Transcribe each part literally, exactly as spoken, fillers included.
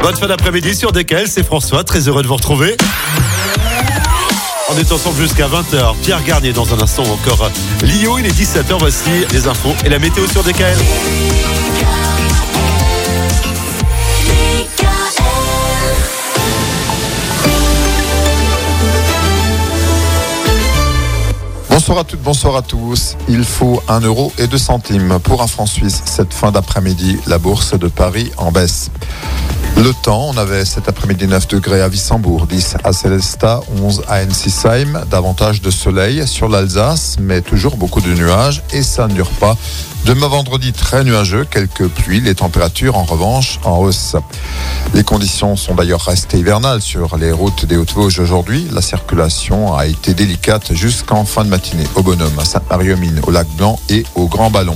Bonne fin d'après-midi sur D K L, c'est François, très heureux de vous retrouver. On est ensemble jusqu'à vingt heures. Pierre Garnier dans un instant, ou encore Lio, il est dix-sept heures, voici les infos et la météo sur D K L. Bonsoir à toutes, bonsoir à tous. Il faut un euro et deux centimes pour un franc suisse. Cette fin d'après-midi, la bourse de Paris en baisse. Le temps, on avait cet après-midi neuf degrés à Wissembourg, dix à Célestat, onze à Ensisheim, davantage de soleil sur l'Alsace, mais toujours beaucoup de nuages et ça ne dure pas. Demain vendredi, très nuageux, quelques pluies, les températures en revanche en hausse. Les conditions sont d'ailleurs restées hivernales sur les routes des Hautes-Vosges aujourd'hui. La circulation a été délicate jusqu'en fin de matinée au Bonhomme, à Sainte-Marie-aux-Mines, au Lac Blanc et au Grand Ballon.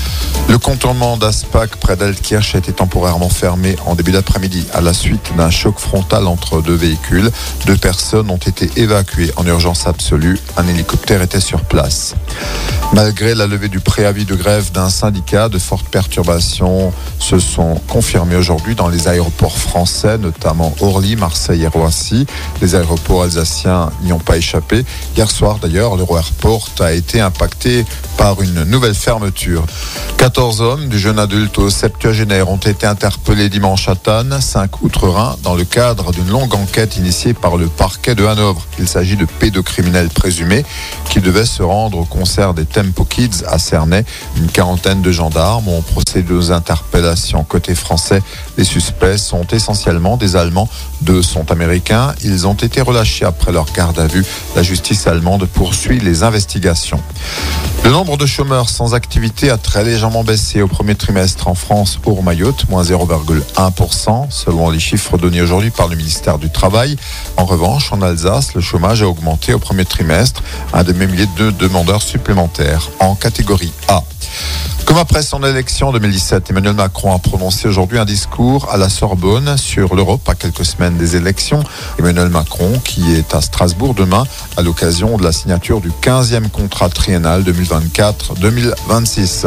Le contournement d'Aspach près d'Altkirch a été temporairement fermé en début d'après-midi à la suite d'un choc frontal entre deux véhicules. Deux personnes ont été évacuées en urgence absolue. Un hélicoptère était sur place. Malgré la levée du préavis de grève d'un syndicat, de fortes perturbations se sont confirmées aujourd'hui dans les aéroports français, notamment Orly, Marseille et Roissy. Les aéroports alsaciens n'y ont pas échappé. Hier soir d'ailleurs, l'Euro-Airport a été impacté par une nouvelle fermeture. quatorze hommes du jeune adulte au septuagénaire ont été interpellés dimanche à Tannes, cinq outre-Rhin, dans le cadre d'une longue enquête initiée par le parquet de Hanovre. Il s'agit de pédocriminels présumés qui devaient se rendre au concert des Tempo Kids à Cernay. Une quarantaine de gendarmes ont procédé aux interpellations côté français. Les suspects sont essentiellement des Allemands, deux sont américains. Ils ont été relâchés après leur garde à vue. La justice allemande poursuit les investigations. Le nombre de chômeurs sans activité a très légèrement baissé au premier trimestre en France hors Mayotte, moins zéro virgule un pour cent, selon les chiffres donnés aujourd'hui par le ministère du Travail. En revanche, en Alsace, le chômage a augmenté au premier trimestre, un demi-millier de demandeurs supplémentaires en catégorie A. Comme après son élection en deux mille dix-sept, Emmanuel Macron a prononcé aujourd'hui un discours à la Sorbonne sur l'Europe à quelques semaines des élections. Emmanuel Macron qui est à Strasbourg demain à l'occasion de la signature du quinzième contrat triennal deux mille vingt-quatre deux mille vingt-six.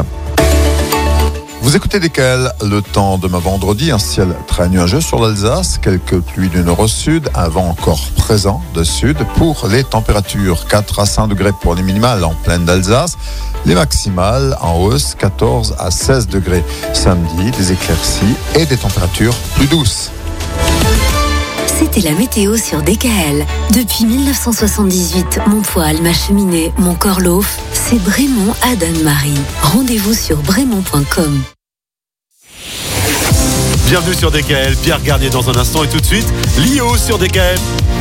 Vous écoutez D K L, le temps demain vendredi, un ciel très nuageux sur l'Alsace, quelques pluies du nord au sud, un vent encore présent de sud. Pour les températures, quatre à cinq degrés pour les minimales en plaine d'Alsace, les maximales en hausse, quatorze à seize degrés. Samedi, des éclaircies et des températures plus douces. C'était la météo sur D K L. Depuis dix-neuf cent soixante-dix-huit, mon poil, ma cheminée, mon corlof, c'est Brémond à Danemarie. Rendez-vous sur brémond point com. Bienvenue sur D K L, Pierre Garnier dans un instant et tout de suite, Lio sur D K L.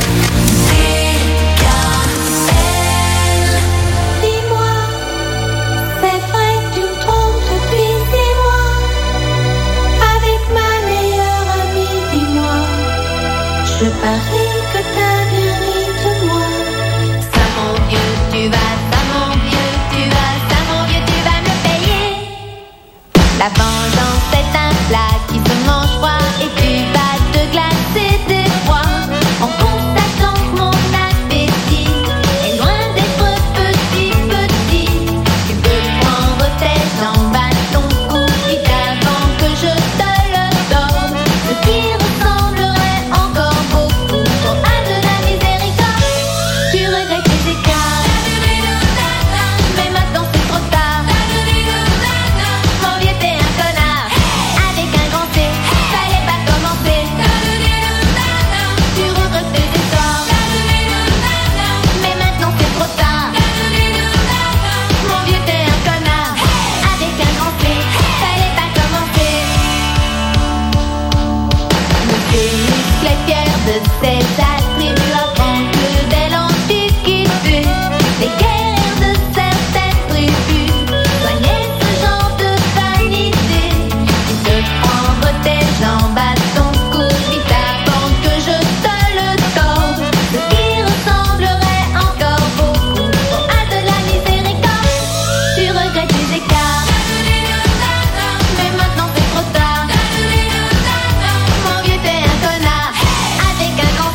Je parie que t'as bien ri de moi. Ça mon vieux, tu vas, ça mon vieux, tu vas, ça mon vieux, tu vas me le payer. La vengeance est un plat qui se mange froid et tu vas te glacer d'effroi en constatant que mon appétit est loin d'être petit, petit. Tu peux prendre tes jambes à ton cou vite avant que je te le donne. Ce qui ressemblerait encore beaucoup trop à de la miséricorde. Tu regrettes tes écarts, mais maintenant c'est trop tard. Mon vieux t'es un connard, avec un grand C, fallait pas commencer. Tu regrettes tes efforts, mais maintenant c'est trop tard. Mon vieux t'es un connard, avec un grand C, fallait pas commencer. Le muscle est fier de ses attributs avant que dès l'Antiquité les guerres de certaines tribus soignaient ce genre de vanité. Tu peux prendre tes jambes à ton cou vite avant que je te le torde. Ce qui ressemblerait encore beaucoup trop à de la miséricorde. Tu regrettes tes écarts, mais maintenant c'est trop tard. Mon vieux t'es un connard, avec un grand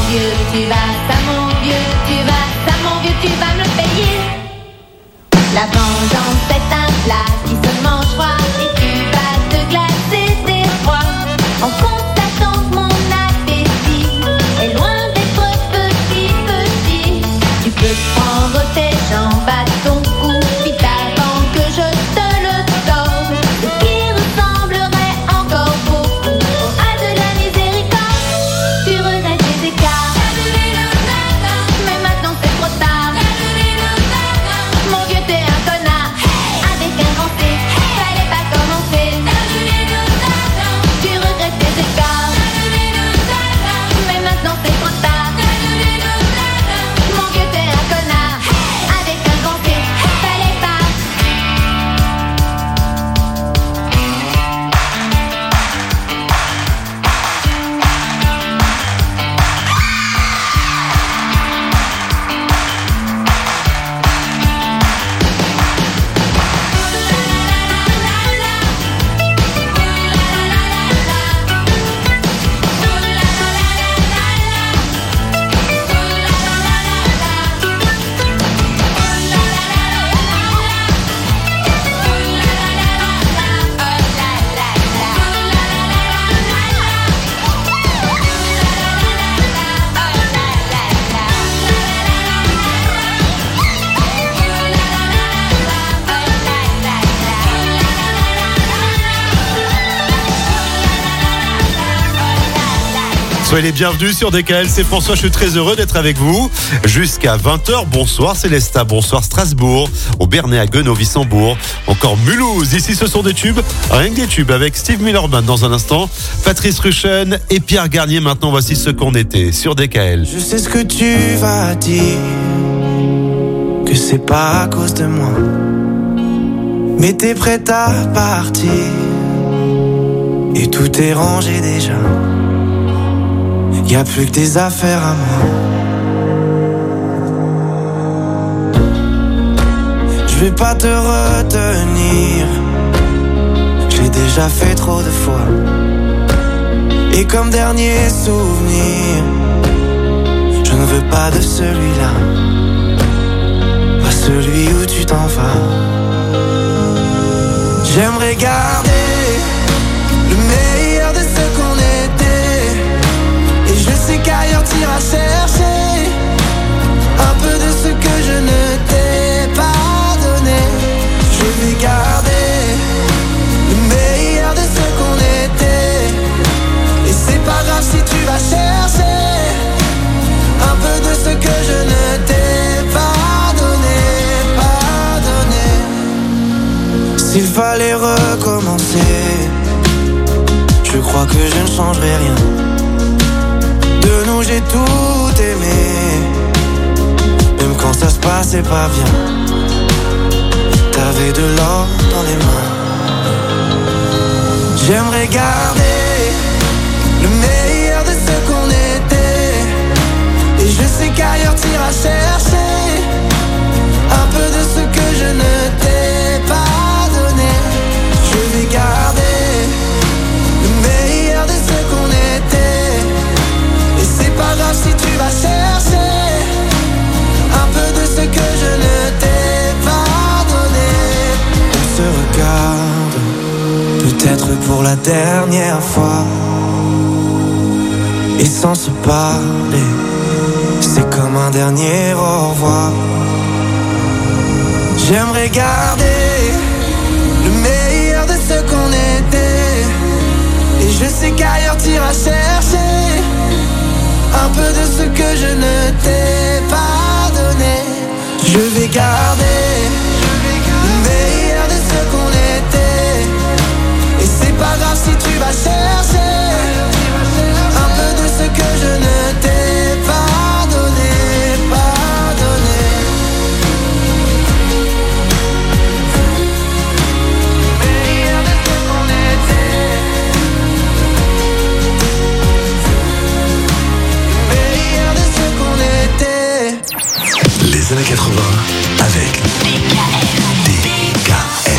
vieux, tu vas, ça mon vieux, tu vas, ça mon vieux, tu vas me le payer. La vengeance est un plat qui se mange froid et tu vas te glacer tes froids en constatant que mon appétit est loin d'être petit, petit. Tu peux prendre tes jambes à ton cou vite avant que je te le torde, ce qui ressemblerait encore beaucoup à de la miséricorde. Tu regrettes tes écarts, mais maintenant c'est trop tard. Mon vieux, t'es un connard avec un grand C, fallait pas commencer. Tu regrettes tes écarts, mais maintenant c'est trop tard. Mon vieux, t'es un connard avec un grand C, fallait pas. Soyez les bienvenus sur D K L, c'est François, je suis très heureux d'être avec vous jusqu'à vingt heures. Bonsoir Célestat, bonsoir Strasbourg, au Bernay, à Gueune, au Wissembourg, encore Mulhouse. Ici ce sont des tubes, rien que des tubes avec Steve Miller-Band dans un instant, Patrice Ruchen et Pierre Garnier. Maintenant voici ce qu'on était sur D K L. Je sais ce que tu vas dire, que c'est pas à cause de moi, mais t'es prête à partir et tout est rangé déjà. Y'a plus que tes affaires à moi. Je vais pas te retenir, j'ai déjà fait trop de fois. Et comme dernier souvenir, je ne veux pas de celui-là, pas celui où tu t'en vas. J'aimerais garder le meilleur de ce qu'on était, et je sais qu'ailleurs t'iras chercher un peu de ce que je ne t'ai pas donné. Je vais garder le meilleur de ce qu'on était, et c'est pas grave si tu vas chercher un peu de ce que je ne t'ai pas donné, pas donné. S'il fallait recommencer, je crois que je ne changerai rien. De nous j'ai tout aimé, même quand ça se passait pas bien. T'avais de l'or dans les mains. J'aimerais garder le meilleur de ce qu'on était, et je sais qu'ailleurs t'iras chercher un peu de ce que je ne t'ai pas donné. Je vais garder le meilleur de ce qu'on était, et c'est pas grave si tu vas chercher un peu de ce que je ne t'ai pas donné. On se regarde, peut-être pour la dernière fois, et sans se parler, c'est comme un dernier au revoir. J'aimerais garder le meilleur de ce qu'on était, et je sais qu'ailleurs t'iras chercher un peu de ce que je ne t'ai pas donné. Je vais garder le meilleur de ce qu'on était, et c'est pas grave si tu vas chercher un peu de ce que je ne t'ai pas donné, pas donné. Meilleur de ce qu'on était, meilleur de ce qu'on était. Les années quatre-vingts avec D K L.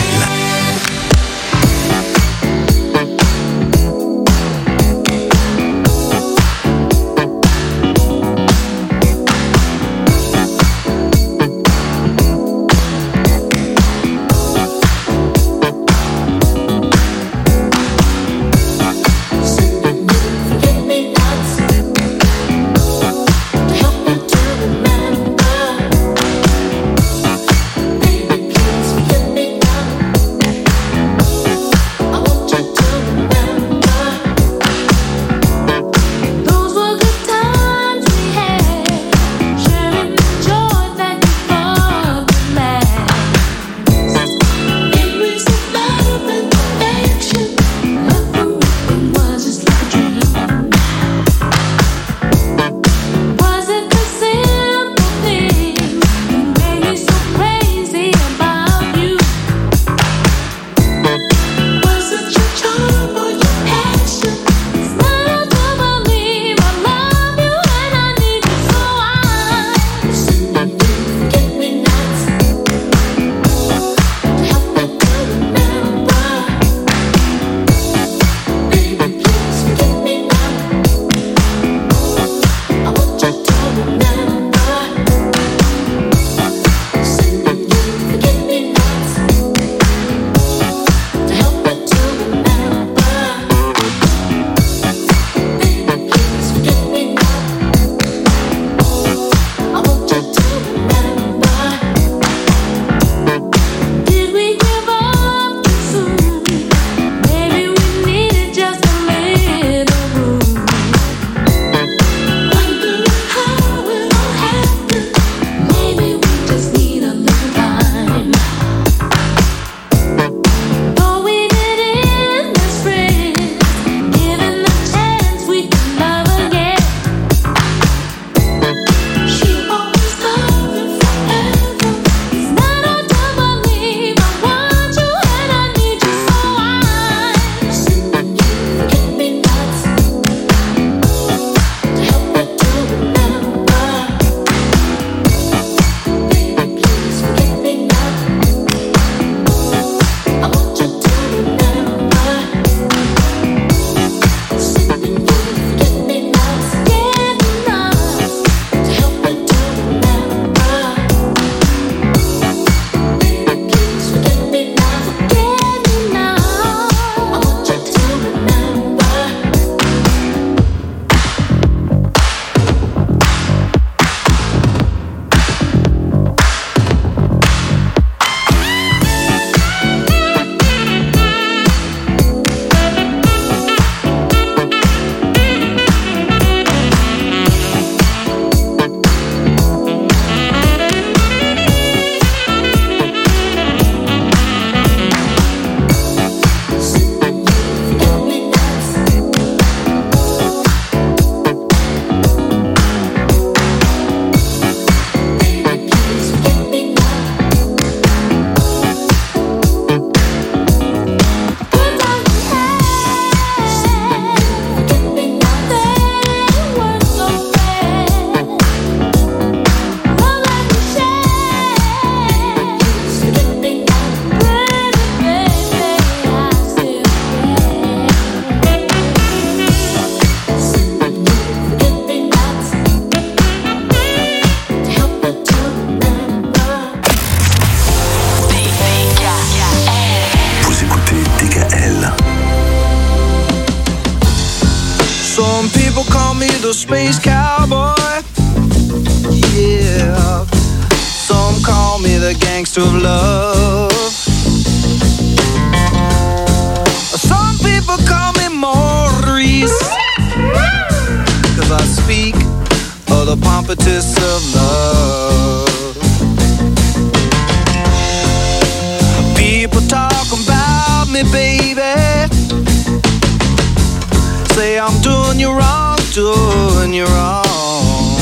space cowboy. Yeah, some call me the gangster of love. Some people call me Maurice, 'cause I speak of the pompatus of love. People talk about me, baby, say I'm doing you wrong, doing you wrong.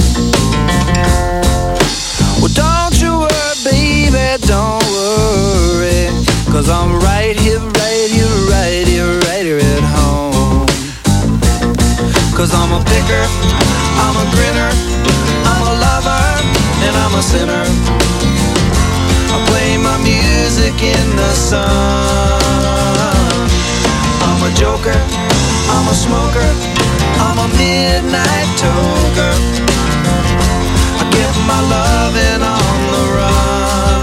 Well, don't you worry, baby, don't worry, 'cause I'm right here, right here, right here, right here at home. 'Cause I'm a picker, I'm a grinner, I'm a lover, and I'm a sinner. I play my music in the sun. I'm a joker, I'm a smoker, I'm a midnight toker. I get my loving on the run.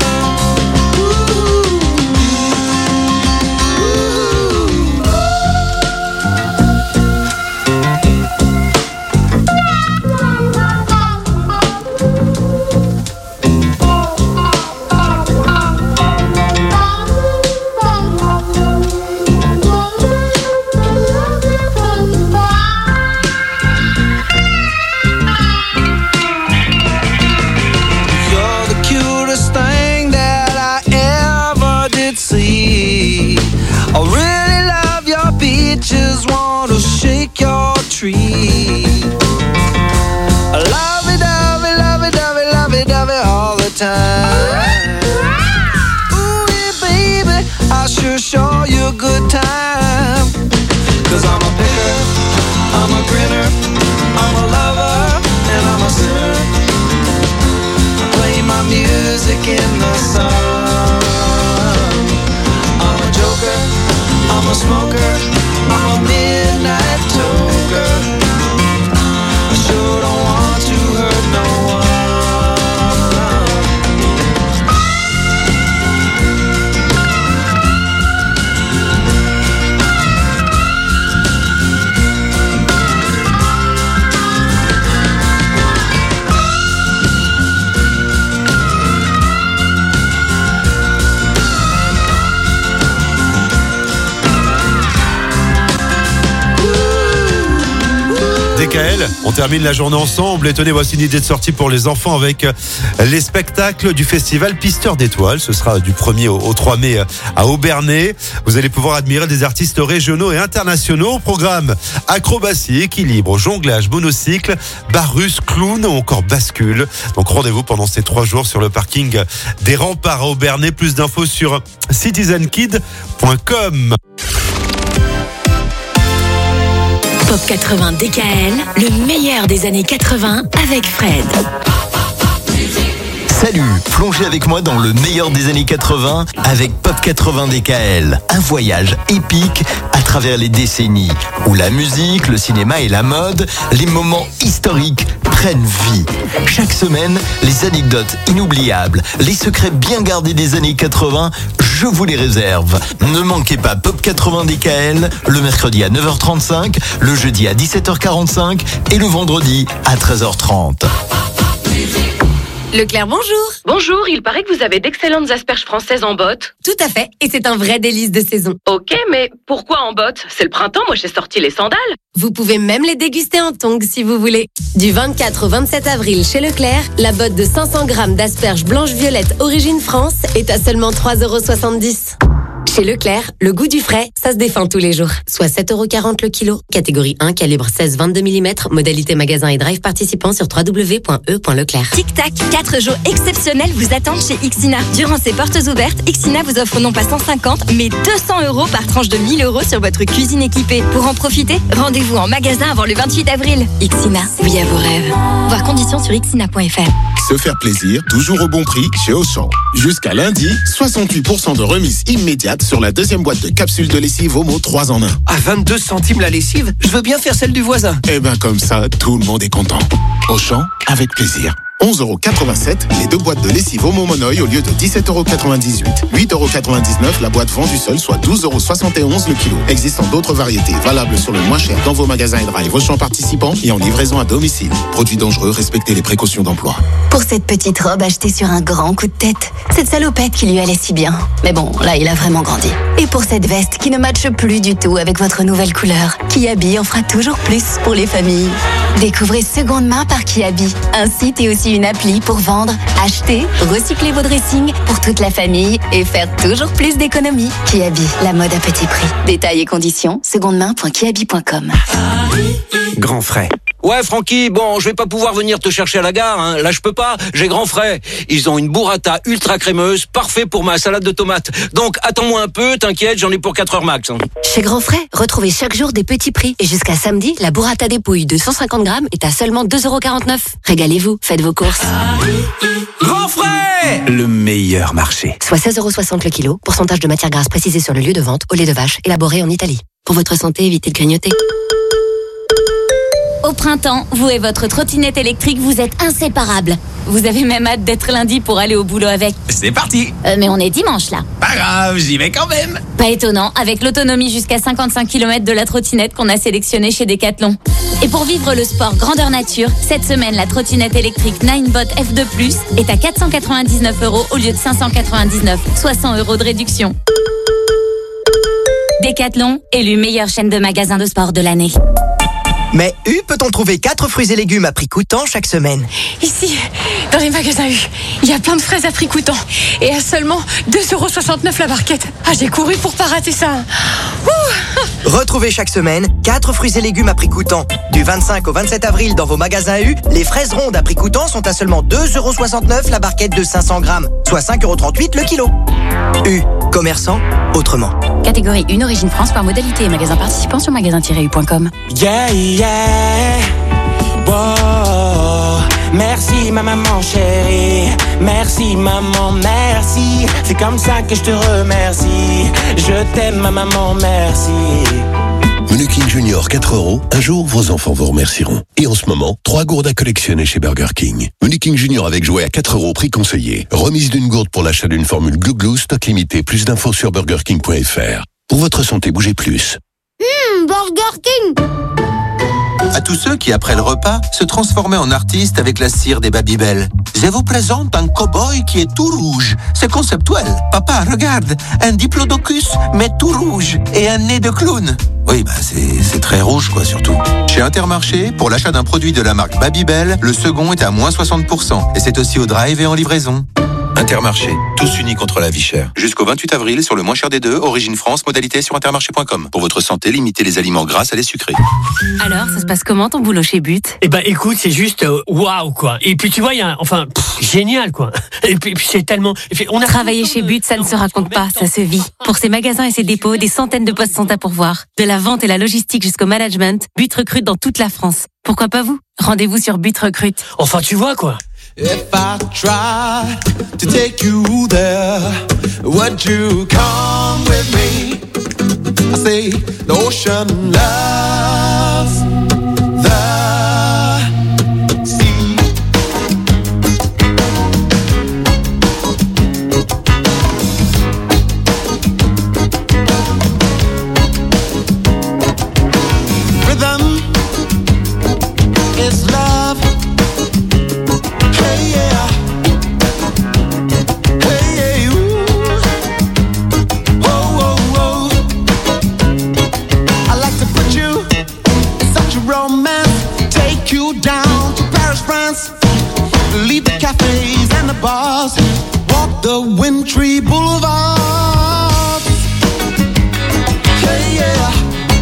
D K L, on termine la journée ensemble et tenez, voici une idée de sortie pour les enfants avec les spectacles du festival Pisteur d'étoiles. Ce sera du premier au trois mai à Obernai. Vous allez pouvoir admirer des artistes régionaux et internationaux. Au programme acrobatie, équilibre, jonglage, monocycle, bar russe, clown ou encore bascule. Donc rendez-vous pendant ces trois jours sur le parking des Remparts à Obernai. Plus d'infos sur citizen kid point com. Pop quatre-vingts D K L, le meilleur des années quatre-vingts avec Fred. Salut, plongez avec moi dans le meilleur des années quatre-vingts avec Pop quatre-vingts D K L. Un voyage épique à travers les décennies où la musique, le cinéma et la mode, les moments historiques prennent vie. Chaque semaine, les anecdotes inoubliables, les secrets bien gardés des années quatre-vingts, je vous les réserve. Ne manquez pas Pop quatre-vingts D K L le mercredi à neuf heures trente-cinq, le jeudi à dix-sept heures quarante-cinq et le vendredi à treize heures trente. Leclerc, bonjour. Bonjour, il paraît que vous avez d'excellentes asperges françaises en botte. Tout à fait, et c'est un vrai délice de saison. Ok, mais pourquoi en botte? C'est le printemps, moi j'ai sorti les sandales. Vous pouvez même les déguster en tongs si vous voulez. Du vingt-quatre au vingt-sept avril chez Leclerc, la botte de cinq cents grammes d'asperges blanches-violettes origine France est à seulement trois euros soixante-dix. Chez Leclerc, le goût du frais, ça se défend tous les jours. Soit sept euros quarante le kilo. Catégorie un, calibre seize vingt-deux millimètres. Modalité magasin et drive participant sur w w w point e point leclerc. Tic-tac, quatre jours exceptionnels vous attendent chez Ixina. Durant ces portes ouvertes, Ixina vous offre non pas cent cinquante, mais deux cents euros par tranche de mille euros sur votre cuisine équipée. Pour en profiter, rendez-vous en magasin avant le vingt-huit avril. Ixina, oui à vos rêves. Voir conditions sur ixina point f r. Se faire plaisir, toujours au bon prix chez Auchan. Jusqu'à lundi, soixante-huit pour cent de remise immédiate sur la deuxième boîte de capsules de lessive Omo trois en un. À vingt-deux centimes la lessive, je veux bien faire celle du voisin. Eh ben comme ça, tout le monde est content. Auchan, avec plaisir. onze euros quatre-vingt-sept les deux boîtes de lessive Omo Monoï au lieu de dix-sept euros quatre-vingt-dix-huit. huit euros quatre-vingt-dix-neuf la boîte vendue seule, soit douze euros soixante et onze le kilo. Existant d'autres variétés valables sur le moins cher dans vos magasins et drive Auchan participants et en livraison à domicile. Produits dangereux, respectez les précautions d'emploi. Pour cette petite robe achetée sur un grand coup de tête, cette salopette qui lui allait si bien. Mais bon, là, il a vraiment grandi. Et pour cette veste qui ne matche plus du tout avec votre nouvelle couleur, Kiabi en fera toujours plus pour les familles. Découvrez Seconde Main par Kiabi, un site et aussi une appli pour vendre, acheter, recycler vos dressings pour toute la famille et faire toujours plus d'économies. Kiabi, la mode à petit prix. Détails et conditions, secondemain point kiabi point com. Grand frais. Ouais, Francky, bon, je vais pas pouvoir venir te chercher à la gare, hein. Là, je peux pas, j'ai grand frais. Ils ont une burrata ultra crémeuse, parfait pour ma salade de tomates. Donc, attends-moi un peu, t'inquiète, j'en ai pour quatre heures max. Hein. Chez Grand Frais, retrouvez chaque jour des petits prix. Et jusqu'à samedi, la burrata dépouille de cent cinquante grammes est à seulement deux euros quarante-neuf. Régalez-vous, faites vos courses. Grand Frais, le meilleur marché. Soit seize euros soixante le kilo, pourcentage de matière grasse précisé sur le lieu de vente, au lait de vache, élaboré en Italie. Pour votre santé, évitez de grignoter. Au printemps, vous et votre trottinette électrique, vous êtes inséparables. Vous avez même hâte d'être lundi pour aller au boulot avec. C'est parti. Euh, mais on est dimanche là. Pas grave, j'y vais quand même. Pas étonnant, avec l'autonomie jusqu'à cinquante-cinq kilomètres de la trottinette qu'on a sélectionnée chez Decathlon. Et pour vivre le sport grandeur nature, cette semaine, la trottinette électrique Ninebot F deux plus est à quatre cent quatre-vingt-dix-neuf euros au lieu de cinq cent quatre-vingt-dix-neuf, soit cent euros de réduction. Decathlon, élu meilleure chaîne de magasins de sport de l'année. Mais U peut-on trouver quatre fruits et légumes à prix coûtant chaque semaine? Ici, dans les magasins U, il y a plein de fraises à prix coûtant et à seulement deux euros soixante-neuf la barquette. Ah, j'ai couru pour pas rater ça. Ouh. Retrouvez chaque semaine quatre fruits et légumes à prix coûtant. Du vingt-cinq au vingt-sept avril dans vos magasins U, les fraises rondes à prix coûtant sont à seulement deux euros soixante-neuf la barquette de cinq cents grammes, soit cinq euros trente-huit le kilo. U, commerçant autrement. Catégorie une Origine France par modalité et magasin participant sur magasin tiret u point com. Yeah, yeah. Wow. Merci ma maman chérie. Merci maman, merci. C'est comme ça que je te remercie. Je t'aime ma maman, merci. Menu King Junior quatre euros. Un jour, vos enfants vous remercieront. Et en ce moment, trois gourdes à collectionner chez Burger King. Menu King Junior avec jouet à quatre euros, prix conseillé. Remise d'une gourde pour l'achat d'une formule Glou Glou, stock limité. Plus d'infos sur burger king point f r. Pour votre santé, bougez plus. Hum, Burger King. À tous ceux qui, après le repas, se transformaient en artistes avec la cire des Babybel. Je vous présente un cow-boy qui est tout rouge. C'est conceptuel. Papa, regarde, un diplodocus, mais tout rouge, et un nez de clown. Oui, bah c'est, c'est très rouge, quoi, surtout. Chez Intermarché, pour l'achat d'un produit de la marque Babybel, le second est à moins soixante pour cent. Et c'est aussi au drive et en livraison. Intermarché, tous unis contre la vie chère. Jusqu'au vingt-huit avril, sur le moins cher des deux, Origine France, modalité sur intermarché point com. Pour votre santé, limitez les aliments gras à les sucrés. Alors, ça se passe comment ton boulot chez But? Eh ben, écoute, c'est juste waouh wow, quoi. Et puis tu vois, il y a, enfin, pff, génial quoi. Et puis, puis c'est tellement. Puis, on a travaillé chez But, ça ne se raconte pas, ça se vit. Pour ses magasins et ses dépôts, des centaines de postes sont à pourvoir. De la vente et la logistique jusqu'au management, But recrute dans toute la France. Pourquoi pas vous? Rendez-vous sur But Recrute. Enfin, tu vois quoi. If I try to take you there, would you come with me? I say the ocean loves the sea. Rhythm is love. Down to Paris, France. Leave the cafes and the bars. Walk the wintry boulevards. Hey yeah.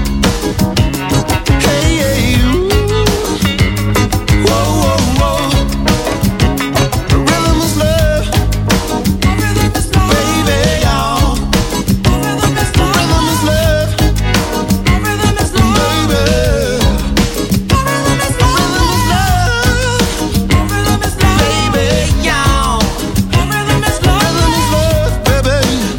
Hey yeah. Ooh. Whoa whoa whoa. The rhythm is love. The rhythm is love. Baby, y'all. The rhythm is love. The rhythm is love. The rhythm is love. Baby. Baby, y'all. Rhythm is love, baby.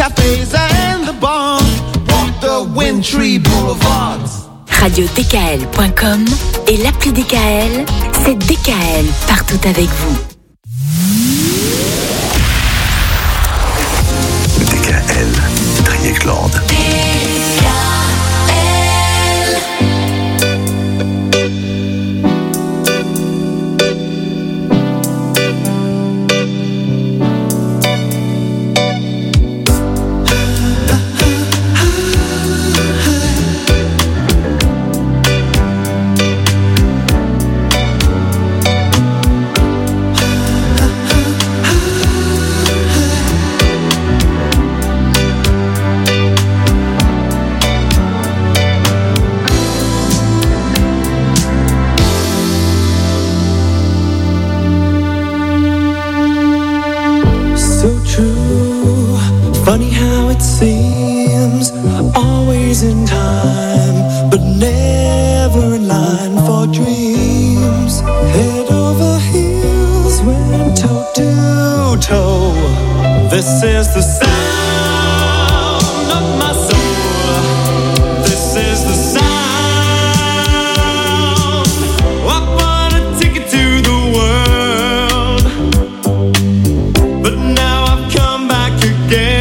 cafes and the bars, walk the wintry boulevards. radio d k l point com et l'appli D K L, c'est D K L partout avec vous. D K L, Trier-Claude. Funny how it seems, always in time, but never in line for dreams. Head over heels, went toe to toe. This is the sound of my soul. This is the sound. I bought a ticket to the world, but now I've come back again.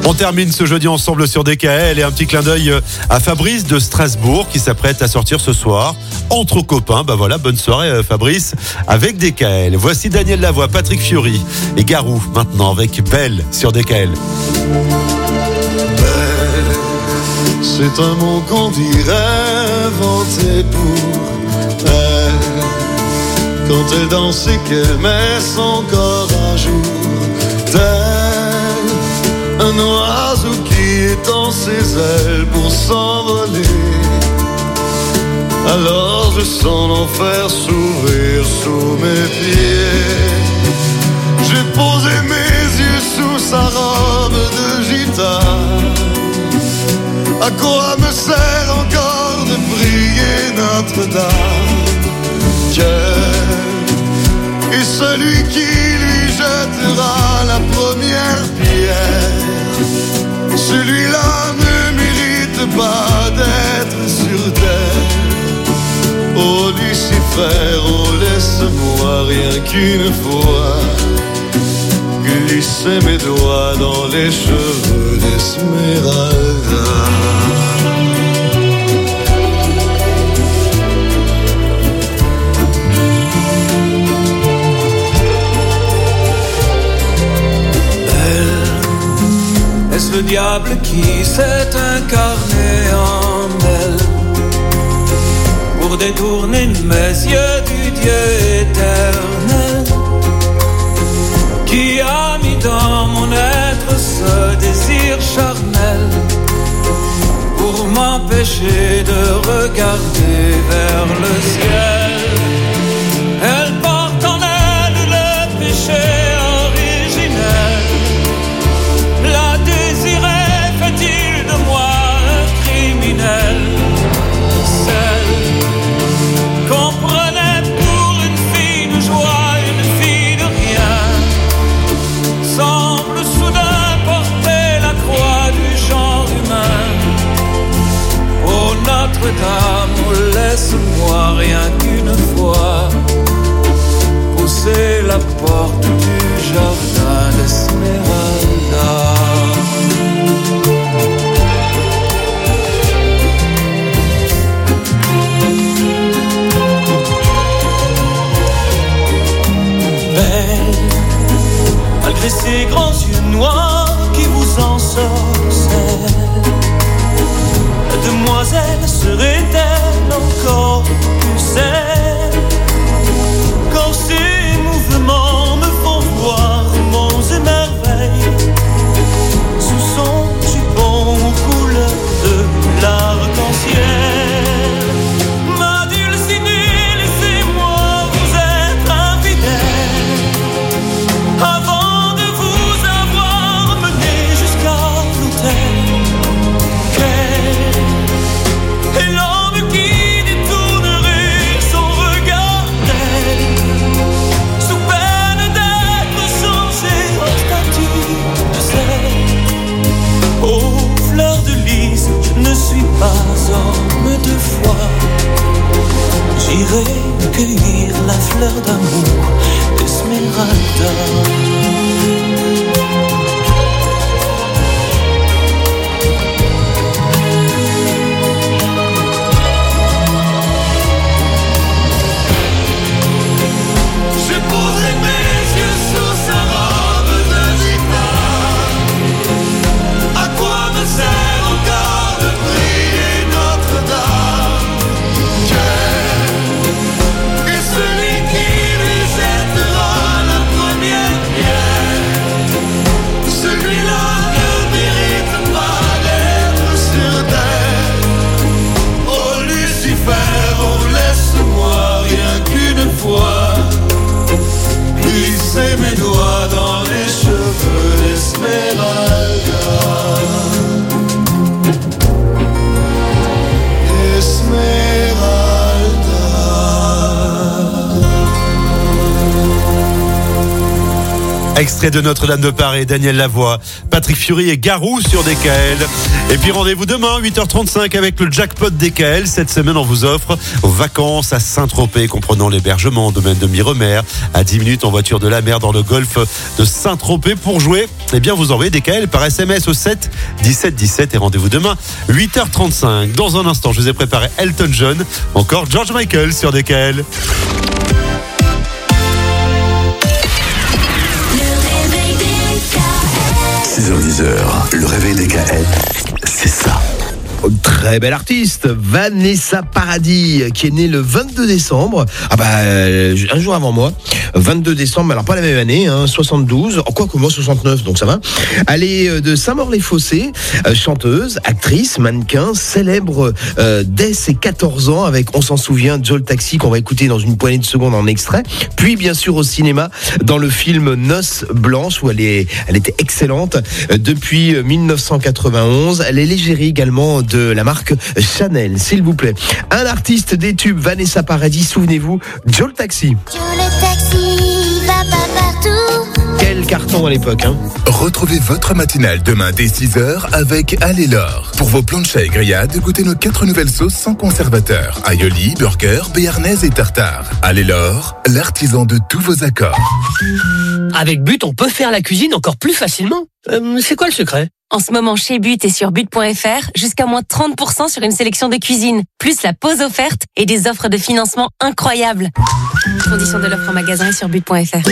On termine ce jeudi ensemble sur D K L et un petit clin d'œil à Fabrice de Strasbourg qui s'apprête à sortir ce soir entre copains. Bah voilà, bonne soirée Fabrice avec D K L. Voici Daniel Lavoie, Patrick Fiori et Garou maintenant avec Belle sur D K L. Belle, c'est un mot qu'on dirait inventé pour elle. Quand elle danse et qu'elle met son corps à jour, tel un oiseau qui étend ses ailes pour s'envoler. Alors je sens l'enfer s'ouvrir sous mes pieds. J'ai posé mes yeux sous sa robe de gitane. À quoi me sert encore de prier Notre-Dame? Et celui qui lui jettera la première pierre, celui-là ne mérite pas d'être sur terre. Oh Lucifer, oh laisse-moi rien qu'une fois glisser mes doigts dans les cheveux d'Esmeralda. Est-ce le diable qui s'est incarné en elle pour détourner mes yeux du Dieu éternel, qui a mis dans mon être ce désir charnel pour m'empêcher de regarder vers le ciel? Elle porte en elle le péché originel. La désirait, fait-il de moi un criminel? Celle qu'on prenait pour une fille de joie, une fille de rien, semble soudain porter la croix du genre humain. Oh Notre-Dame, oh laisse-moi rien qu'une fois pousser la porte du jardin d'Esmeralda. Belle, malgré ces grands yeux noirs qui vous ensorcellent, la demoiselle serait-elle encore plus celle? Quand ces mouvements me font voir monts et merveilles sous son jupon aux couleurs de l'arc-en-ciel. Ma Dulcinée, laissez-moi vous être infidèle avant de vous avoir mené jusqu'à l'autel. Quel est l'homme qui détournerait son regard d'elle, sous peine d'être changé en statue de sel? Oh, fleur de lys, je ne suis pas homme de foi. J'irai cueillir la fleur d'amour d'Esmeralda. J'ai posé mes yeux sous sa robe de gitane. À quoi me sert encore de prier Notre-Dame? Et celui qui lui jettera la première pierre, Extrait de Notre-Dame de Paris, Daniel Lavoie, Patrick Fiori et Garou sur D K L. Et puis rendez-vous demain, huit heures trente-cinq avec le jackpot D K L. Cette semaine, on vous offre vacances à Saint-Tropez, comprenant l'hébergement, domaine de Miremer, à dix minutes en voiture de la mer dans le golfe de Saint-Tropez. Pour jouer, eh bien, vous envoyez D K L par S M S au sept dix-sept dix-sept et rendez-vous demain, huit heures trente-cinq. Dans un instant, je vous ai préparé Elton John, encore George Michael sur D K L. six heures dix, le réveil des K L, c'est ça. Très belle artiste, Vanessa Paradis, qui est née le vingt-deux décembre. Ah bah, euh, un jour avant moi. vingt-deux décembre, alors pas la même année, hein, soixante-douze. Oh, quoi que moi, soixante-neuf, donc ça va. Elle est de Saint-Maur-les-Fossés, euh, chanteuse, actrice, mannequin, célèbre euh, dès ses quatorze ans avec, on s'en souvient, Joe le Taxi, qu'on va écouter dans une poignée de secondes en extrait. Puis, bien sûr, au cinéma, dans le film Noces blanches, où elle, est, elle était excellente. Euh, depuis dix-neuf cent quatre-vingt-onze, elle est l'égérie également de la marque Chanel, s'il vous plaît. Un artiste des tubes, Vanessa Paradis, souvenez-vous, Joe le Taxi. Joe le taxi va pas partout. Quel carton à l'époque, hein. Retrouvez votre matinale demain dès six heures avec Allez-Laure. Pour vos planchas et grillades, goûtez nos quatre nouvelles sauces sans conservateur. Aioli, burger, béarnaise et tartare. Allez-Laure, l'artisan de tous vos accords. Avec But, on peut faire la cuisine encore plus facilement. Euh, c'est quoi le secret ? En ce moment, chez But et sur but point f r, jusqu'à moins trente pour cent sur une sélection de cuisine, plus la pause offerte et des offres de financement incroyables. Conditions de l'offre en magasin et sur but point f r.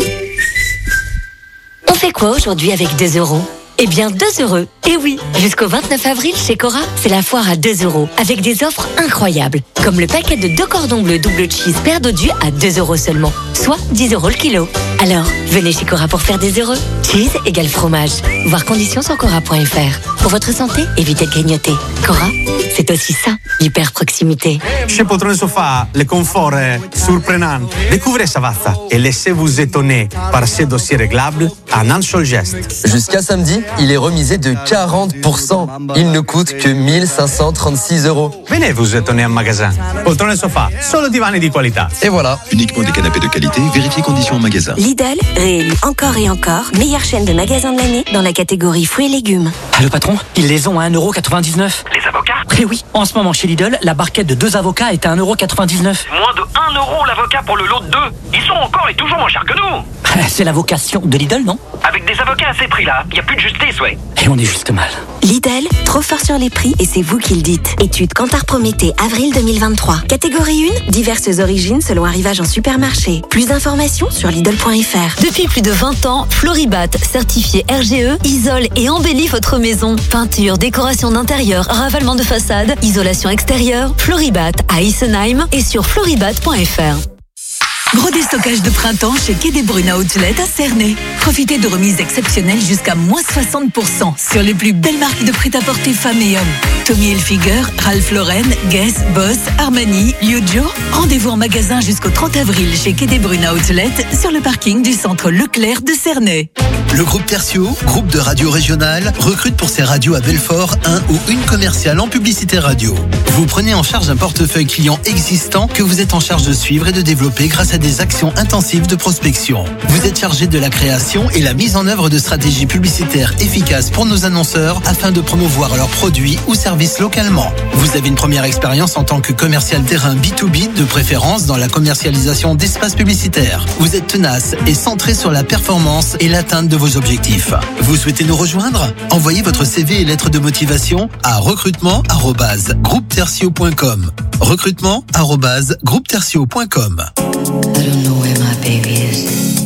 On fait quoi aujourd'hui avec deux euros ? Eh bien, deux heureux. Et oui, jusqu'au vingt-neuf avril, chez Cora, c'est la foire à deux euros, avec des offres incroyables. Comme le paquet de deux cordons bleus double cheese paire d'odieux à deux euros seulement, soit dix euros le kilo. Alors, venez chez Cora pour faire des heureux. Cheese égale fromage. Voir conditions sur cora point f r. Pour votre santé, évitez de grignoter. Cora, c'est aussi ça, l'hyper proximité. Chez Poltrone Sofa, le confort est surprenant. Découvrez Savazza et laissez-vous étonner par ces dossiers réglables en un seul geste. Jusqu'à samedi, il est remisé de quarante pour cent. Il ne coûte que mille cinq cent trente-six euros. Venez vous étonner en magasin. Poltrone Sofa, solo divani di qualità. Et voilà. Uniquement des canapés de qualité, vérifiez conditions en magasin. Lidl, réélu encore et encore, meilleure chaîne de magasins de l'année dans la catégorie fruits et légumes. Ah, le patron, ils les ont à un euro quatre-vingt-dix-neuf. Les avocats ? Eh oui, en ce moment chez Lidl, la barquette de deux avocats est à un euro quatre-vingt-dix-neuf. Moins de un euro l'avocat pour le lot de deux. Ils sont encore et toujours moins chers que nous. C'est la vocation de Lidl, non ? Avec des avocats à ces prix-là, il n'y a plus de justice, ouais. Et on est juste mal. Lidl, trop fort sur les prix et c'est vous qui le dites. Étude Kantar Prométhée, avril deux mille vingt-trois. Catégorie un, diverses origines selon arrivage en supermarché. Plus d'informations sur Lidl point f r. Depuis plus de vingt ans, Floribat, certifié R G E, isole et embellit votre maison. Peinture, décoration d'intérieur, ravalement de façade, isolation extérieure. Floribat à Isenheim et sur floribat point f r. Gros déstockage de printemps chez Quai des Brunes Outlet à Cernay. Profitez de remises exceptionnelles jusqu'à moins soixante pour cent sur les plus belles marques de prêt-à-porter femmes et hommes. Tommy Hilfiger, Ralph Lauren, Guess, Boss, Armani, Liu Jo. Rendez-vous en magasin jusqu'au trente avril chez Quai des Brunes Outlet sur le parking du centre Leclerc de Cernay. Le groupe Tertio, groupe de radio régionale, recrute pour ses radios à Belfort un ou une commerciale en publicité radio. Vous prenez en charge un portefeuille client existant que vous êtes en charge de suivre et de développer grâce à des actions intensives de prospection. Vous êtes chargé de la création et la mise en œuvre de stratégies publicitaires efficaces pour nos annonceurs afin de promouvoir leurs produits ou services localement. Vous avez une première expérience en tant que commercial terrain B deux B, de préférence dans la commercialisation d'espaces publicitaires. Vous êtes tenace et centré sur la performance et l'atteinte de vos objectifs. Vous souhaitez nous rejoindre ? Envoyez votre C V et lettre de motivation à recrutement arobase groupe tertio point com. recrutement arobase groupe tertio point com. I don't know where my baby is,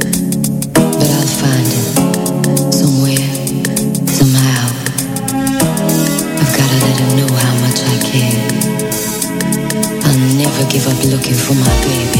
but I'll find him somewhere, somehow. I've gotta let him know how much I care. I'll never give up looking for my baby.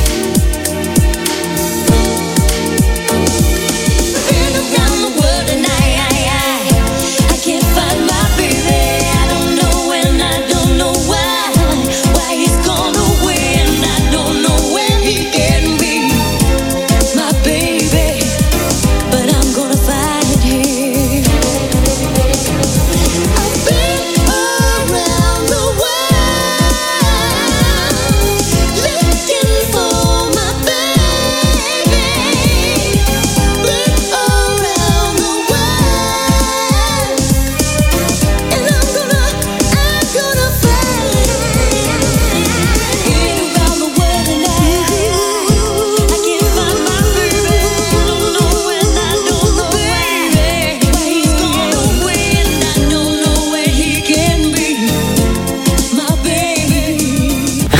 Looking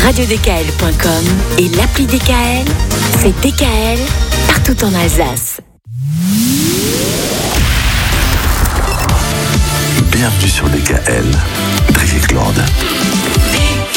radio d k l point com et l'appli D K L, c'est D K L partout en Alsace. Bienvenue sur D K L, Drive Claude. D K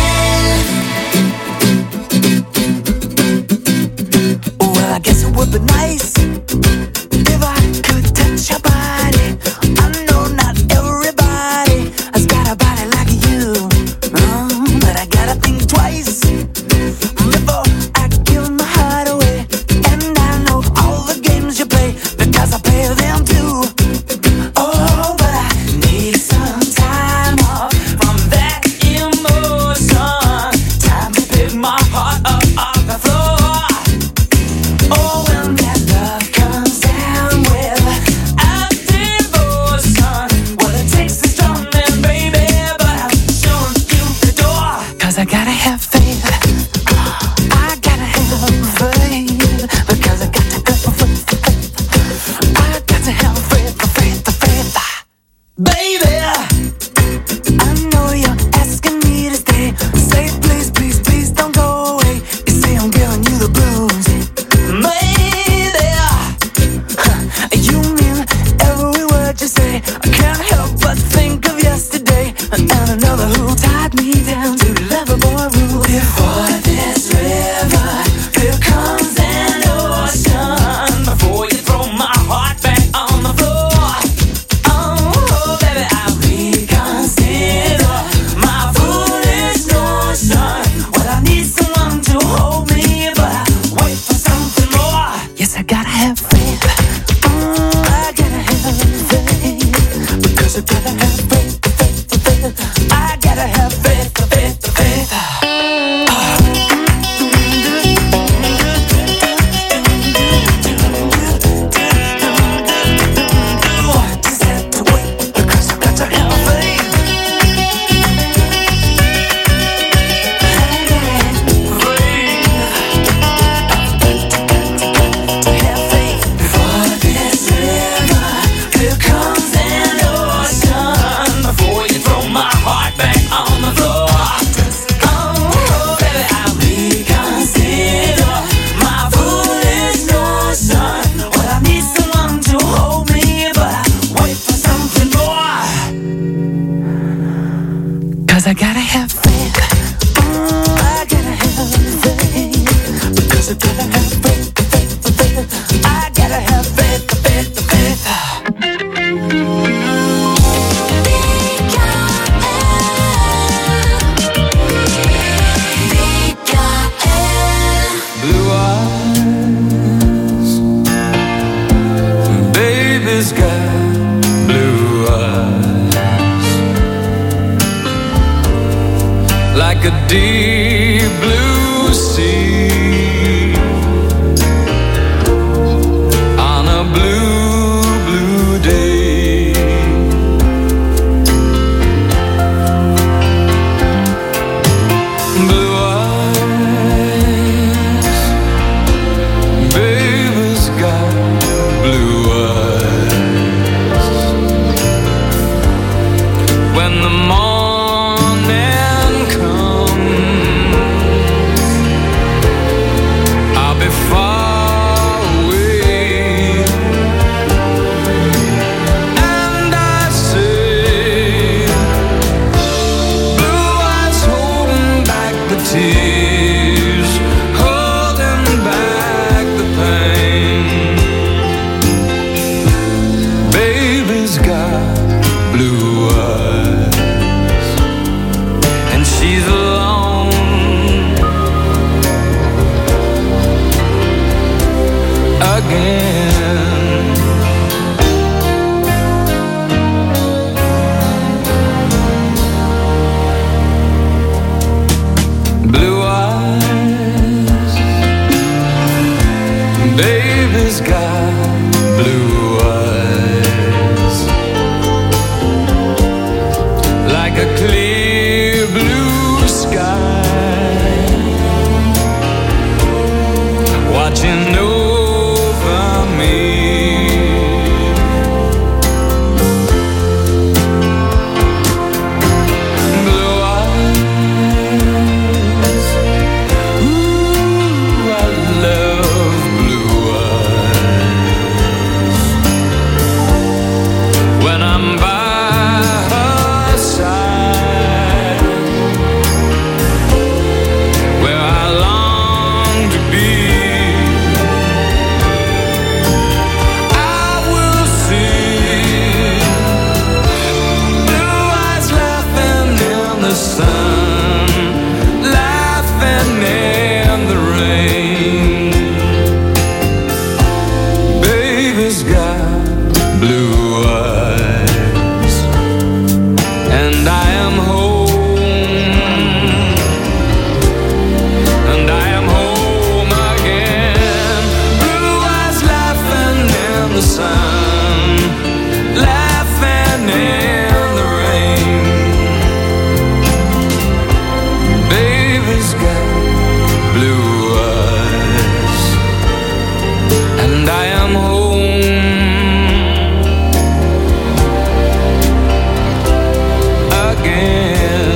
L. Well, I guess it would be nice if I could touch your body. I know not everybody has got a body like you, mm, but I gotta think twice before I give my heart away. And I know all the games you play because I play them too. Oh, but I need some time off from that emotion. Time to pick my heart up off the floor. Oh, when that love comes down with a devotion, well, it takes a strong man, baby, but I'm showing you the door. Cause I gotta have faith. I gotta have faith. Because I got to go for faith. I got to have faith, faith, faith. Baby, I know you're asking me to stay. Say please, please, please don't go away. You say I'm giving you the blues. Maybe you mean every word you say. I can't help but think of yesterday and another who tied me down to lover boy rule. Before this river, here comes an ocean. Before you throw my heart back on the floor. Oh, baby, I reconsider my foolish notion. Well, I need someone to hold me, but I wait for something more. Yes, I gotta have faith. Mm, I gotta have faith. Because I gotta have faith, faith, faith. I gotta have faith, faith, faith. Just have to wait because I got to have faith. Have faith before this river. Here comes an ocean. Before you throw my heart back on the floor. Oh, baby, I reconsider my foolish notion. Well, I need someone to hold me, but I wait for something more. Cause I gotta have faith. Mm, I gotta have faith. Because I gotta have faith, faith, faith. I gotta have faith, faith, faith. Blue eyes, baby's got blue eyes, like a deep blue sea on a blue, blue day. Blue eyes, baby's got blue eyes. When the morning comes, I'll be far away, and I say, blue eyes holding back the tears, holding back the pain. Baby's got blue eyes, and she's alone again. Blue eyes, baby's got blue eyes, like a clear blue sky, watching over me. Blue eyes, and I am home, and I am home again. Blue eyes laughing in the sun, laughing in the rain. Baby's got blue eyes, and I am home again.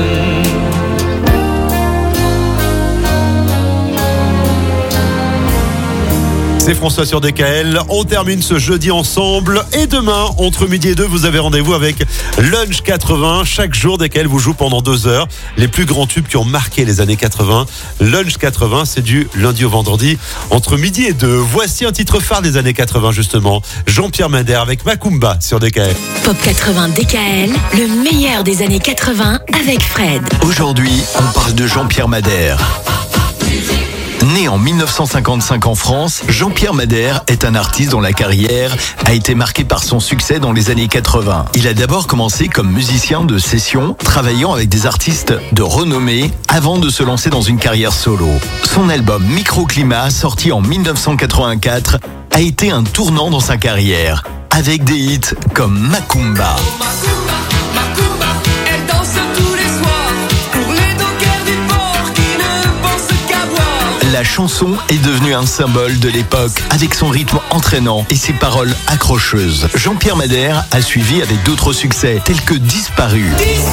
C'est François sur D K L. On termine ce jeudi ensemble. Et demain, entre midi et deux, vous avez rendez-vous avec Lunch quatre-vingts. Chaque jour, D K L vous joue pendant deux heures les plus grands tubes qui ont marqué les années quatre-vingts. Lunch quatre-vingts, c'est du lundi au vendredi, entre midi et deux. Voici un titre phare des années quatre-vingts, justement. Jean-Pierre Madère avec Macumba sur D K L. Pop quatre-vingts D K L, le meilleur des années quatre-vingts avec Fred. Aujourd'hui, on parle de Jean-Pierre Madère. Né en mille neuf cent cinquante-cinq en France, Jean-Pierre Madère est un artiste dont la carrière a été marquée par son succès dans les années quatre-vingts. Il a d'abord commencé comme musicien de session, travaillant avec des artistes de renommée avant de se lancer dans une carrière solo. Son album Microclimat, sorti en mille neuf cent quatre-vingt-quatre, a été un tournant dans sa carrière, avec des hits comme Macumba. La chanson est devenue un symbole de l'époque, avec son rythme entraînant et ses paroles accrocheuses. Jean-Pierre Madère a suivi avec d'autres succès, tels que Disparu.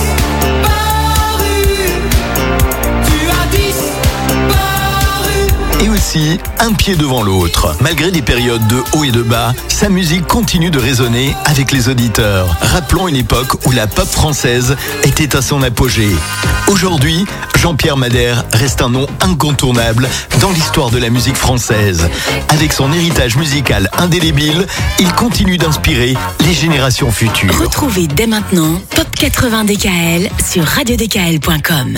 Et aussi Un pied devant l'autre. Malgré des périodes de haut et de bas, sa musique continue de résonner avec les auditeurs. Rappelons une époque où la pop française était à son apogée. Aujourd'hui, Jean-Pierre Madère reste un nom incontournable dans l'histoire de la musique française. Avec son héritage musical indélébile, il continue d'inspirer les générations futures. Retrouvez dès maintenant Pop quatre-vingts D K L sur radio d k l point com.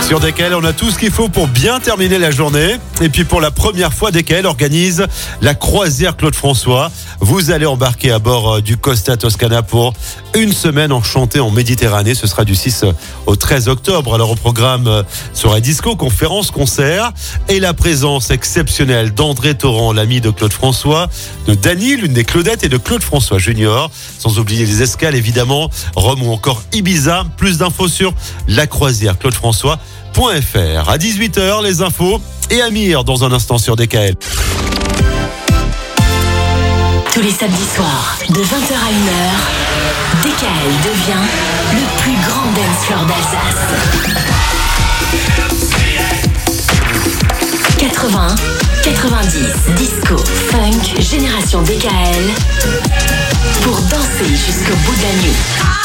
Sur D K L, on a tout ce qu'il faut pour bien terminer la journée. Et puis pour la première fois, D K L organise la croisière Claude François. Vous allez embarquer à bord du Costa Toscana pour une semaine enchantée en Méditerranée. Ce sera du six au treize octobre. Alors au programme sera disco, conférence, concert et la présence exceptionnelle d'André Torrent, l'ami de Claude François, de Dany, l'une des Claudettes, et de Claude François Junior. Sans oublier les escales évidemment, Rome ou encore Ibiza. Plus d'infos sur la croisière Claude François. .fr. À dix-huit heures, les infos et Amir dans un instant sur D K L. Tous les samedis soirs, de vingt heures à une heure, D K L devient le plus grand dance floor d'Alsace. quatre-vingts, quatre-vingt-dix, disco, funk, génération D K L, pour danser jusqu'au bout de la nuit.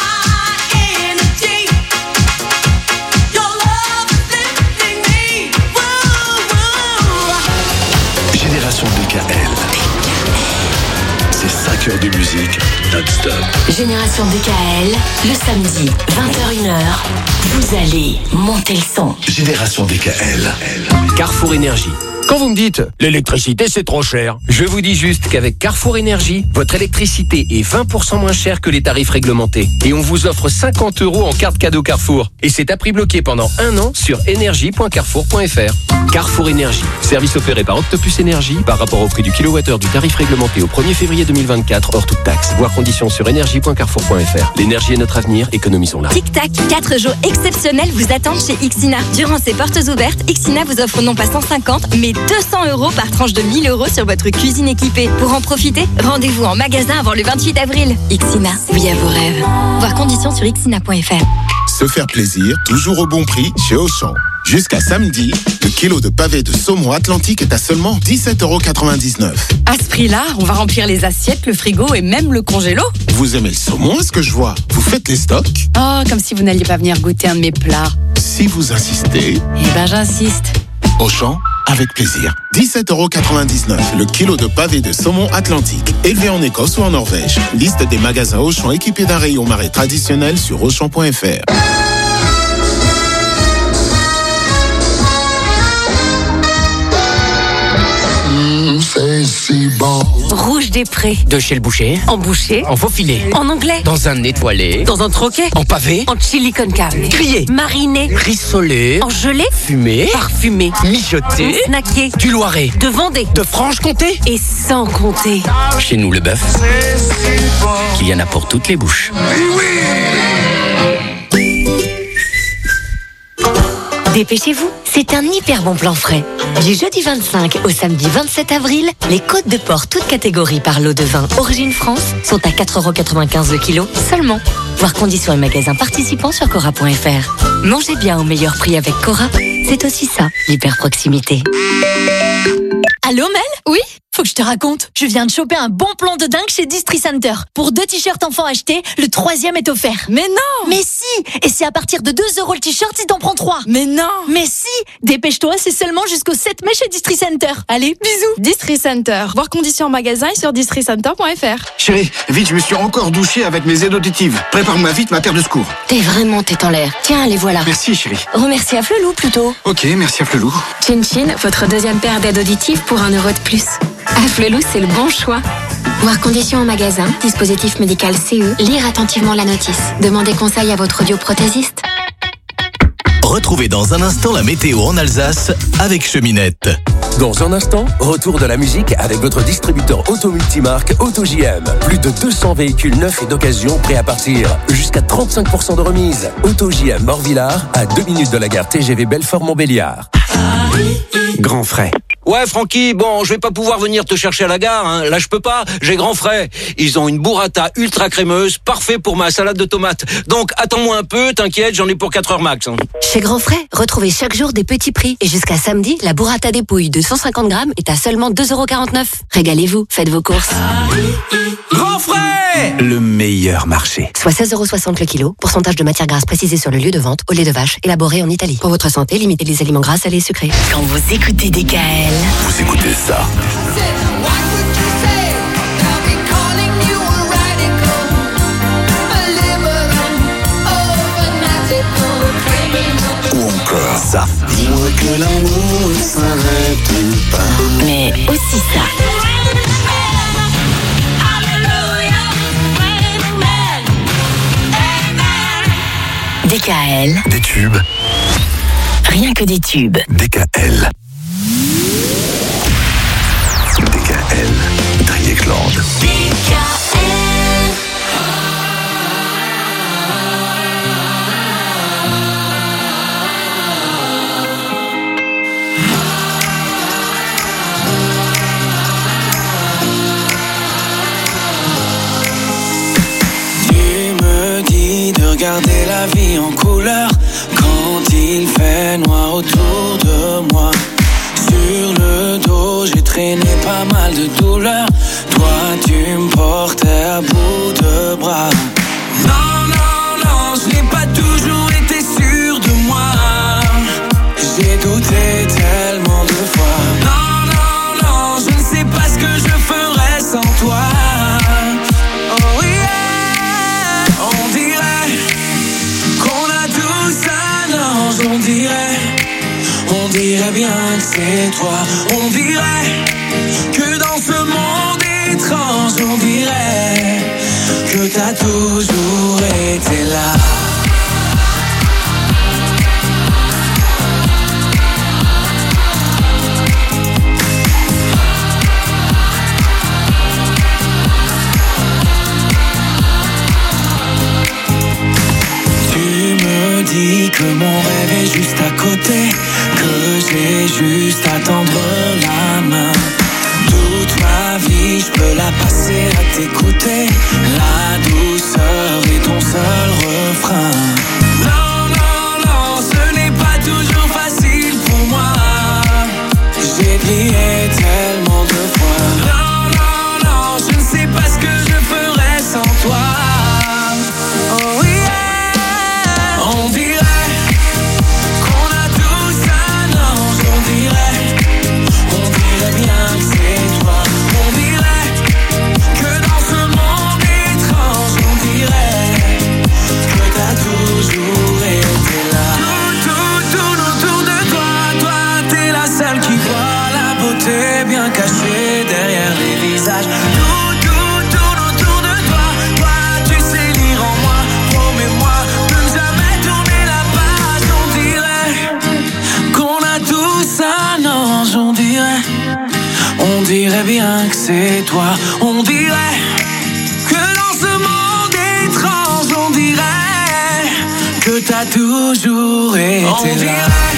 Génération D K L. C'est cinq heures de musique non-stop. Génération D K L, le samedi, vingt heures une heure, vous allez monter le son. Génération D K L. Carrefour Énergie. Quand vous me dites l'électricité c'est trop cher, je vous dis juste qu'avec Carrefour Énergie, votre électricité est vingt pour cent moins chère que les tarifs réglementés. Et on vous offre cinquante euros en carte cadeau Carrefour. Et c'est à prix bloqué pendant un an sur énergie point carrefour point fr. Carrefour Énergie. Service opéré par Octopus Énergie par rapport au prix du kilowattheure du tarif réglementé au premier février deux mille vingt-quatre hors toute taxe. Voir conditions sur énergie point carrefour point fr. L'énergie est notre avenir, économisons-la. Tic-tac, quatre jours exceptionnels vous attendent chez Ixina. Durant ces portes ouvertes, Ixina vous offre non pas cent cinquante, mais deux cents euros par tranche de mille euros sur votre cuisine équipée. Pour en profiter, rendez-vous en magasin avant le vingt-huit avril. Ixina, oui à vos rêves. Voir conditions sur ixina point fr. Se faire plaisir, toujours au bon prix chez Auchan. Jusqu'à samedi, le kilo de pavé de saumon Atlantique est à seulement dix-sept euros quatre-vingt-dix-neuf. À ce prix-là, on va remplir les assiettes, le frigo et même le congélo. Vous aimez le saumon, est-ce que je vois? Vous faites les stocks? Oh, comme si vous n'alliez pas venir goûter un de mes plats. Si vous insistez... Eh ben j'insiste. Auchan, avec plaisir. dix-sept euros quatre-vingt-dix-neuf, le kilo de pavé de saumon Atlantique, élevé en Écosse ou en Norvège. Liste des magasins Auchan équipés d'un rayon marais traditionnel sur auchan point fr. C'est si bon. Rouge des Prés. De chez le boucher. En boucher. En faufilé. En anglais. Dans un étoilé. Dans un troquet. En pavé. En chili con carne. Grillé. Mariné. Rissolé. En gelé. Fumé. Parfumé. Mijoté. Snacké. Du Loiret. De Vendée. De Franche-Comté. Et sans compter. Chez nous, le bœuf. Qu'il y en a pour toutes les bouches. Dépêchez-vous, c'est un hyper bon plan frais. Du jeudi vingt-cinq au samedi vingt-sept avril, les côtes de porc toutes catégories par lot de vin Origine France sont à quatre euros quatre-vingt-quinze le kilo seulement. Voir conditions et magasins participants sur cora point fr. Mangez bien au meilleur prix avec Cora, c'est aussi ça, l'hyper proximité. Allô Mel? Oui? Faut que je te raconte. Je viens de choper un bon plan de dingue chez Distri Center. Pour deux t-shirts enfants achetés, le troisième est offert. Mais non! Mais si! Et c'est à partir de deux euros le t-shirt si t'en prends trois. Mais non! Mais si! Dépêche-toi, c'est seulement jusqu'au sept mai chez Distri Center. Allez, bisous! Distri Center. Voir conditions en magasin et sur distri center point fr. Chérie, vite, je me suis encore douché avec mes aides auditives. Prépare-moi vite ma paire de secours. T'es vraiment tête en l'air. Tiens, les voilà. Merci chérie. Remercie à Flelou plutôt. Ok, merci à Flelou. Chin Chin, votre deuxième paire d'aides auditives pour un euro de plus. À Flelou, c'est le bon choix. Voir conditions en magasin, dispositif médical C E, lire attentivement la notice. Demandez conseil à votre audioprothésiste. Retrouvez dans un instant la météo en Alsace avec Cheminette. Dans un instant, retour de la musique avec votre distributeur auto multimarque AutoJ M. Plus de deux cents véhicules neufs et d'occasion prêts à partir. Jusqu'à trente-cinq pour cent de remise. AutoJ M Morvillard, à deux minutes de la gare T G V Belfort-Montbéliard. Grand frais. Ouais, Francky, bon, je vais pas pouvoir venir te chercher à la gare, hein. Là, je peux pas, j'ai grand frais. Ils ont une burrata ultra crémeuse, parfait pour ma salade de tomates. Donc, attends-moi un peu, t'inquiète, j'en ai pour quatre heures max. Hein. Chez Grand Frais, retrouvez chaque jour des petits prix. Et jusqu'à samedi, la burrata des pouilles de cent cinquante grammes est à seulement deux euros quarante-neuf. Régalez-vous, faites vos courses. Grand Frais! Le meilleur marché. Soit seize euros soixante le kilo. Pourcentage de matière grasse précisé sur le lieu de vente. Au lait de vache, élaboré en Italie. Pour votre santé, limitez les aliments gras, salés et sucrés. Quand vous écoutez D K L, vous écoutez ça. Ou encore ça. que l'amour ne s'arrête pas. Mais aussi ça. D K L. Des tubes. Rien que des tubes. D K L. D K L. Dreieckland. D K L. Tu me dis de regarder la vie en couleur quand il fait noir autour de moi. Sur le dos, j'ai traîné pas mal de douleurs. Toi, tu me portais à bout de bras. Non, non, non, je n'ai pas toujours été sûr de moi. J'ai douté tellement de fois. Non, non, non, je ne sais pas ce que je ferais sans toi. Oh yeah, on dirait qu'on a tous un ange, on dirait. On dirait bien que c'est toi. On dirait que dans ce monde étrange, on dirait que t'as toujours été là. Tu me dis que mon rêve est juste à côté, que j'ai juste à tendre la main. Toute ma vie, je peux la passer à t'écouter. La douceur est ton seul refrain. Non, non, non, ce n'est pas toujours facile pour moi. J'ai plié tellement de fois. Non, non, non, je ne sais pas ce que je ferais sans toi. Oh yeah, on dirait qu'on a tous un ange, on dirait. On dirait bien que c'est toi. On dirait que dans ce monde étrange, on dirait que t'as toujours été là. Tout, tout, tout autour de toi, toi t'es la seule qui voit la beauté bien cachée derrière les visages. Tout, tout, tout autour de toi, toi tu sais lire en moi. Promets-moi de ne jamais tourner la page. On dirait qu'on a tous un ange, on dirait. On dirait bien que c'est toi. On dirait que dans ce monde étrange, on dirait que t'as toujours été là.